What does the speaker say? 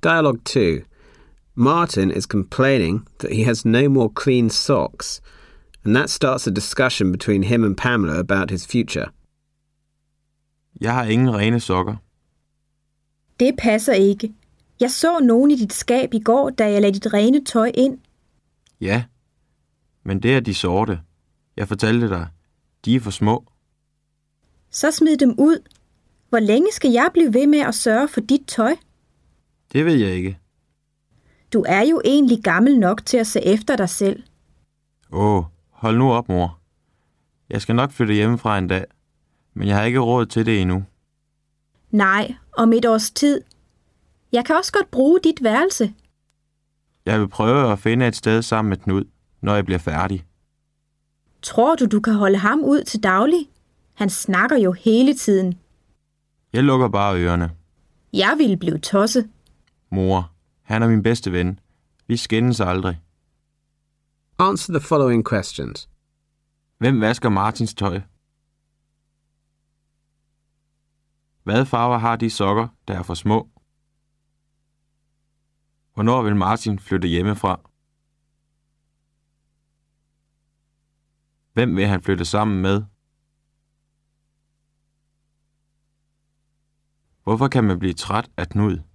Dialogue 2. Martin is complaining that he has no more clean socks, and that starts a discussion between him and Pamela about his future. Jeg har ingen rene sokker. Det passer ikke. Jeg så nogen i dit skab i går, da jeg lagde dit rene tøj ind. Ja, men det er de sorte. Jeg fortalte dig, de er for små. Så smid dem ud. Hvor længe skal jeg blive ved med at sørge for dit tøj? Det ved jeg ikke. Du er jo egentlig gammel nok til at se efter dig selv. Hold nu op, mor. Jeg skal nok flytte hjemmefra en dag, men jeg har ikke råd til det endnu. Nej, om et års tid. Jeg kan også godt bruge dit værelse. Jeg vil prøve at finde et sted sammen med Knud, når jeg bliver færdig. Tror du kan holde ham ud til daglig? Han snakker jo hele tiden. Jeg lukker bare ørerne. Jeg ville blive tosset. Mor, han er min bedste ven. Vi skændes aldrig. Answer the following questions. Hvem vasker Martins tøj? Hvad farver har de sokker, der er for små? Hvornår vil Martin flytte hjemmefra? Hvem vil han flytte sammen med? Hvorfor kan man blive træt af Knud?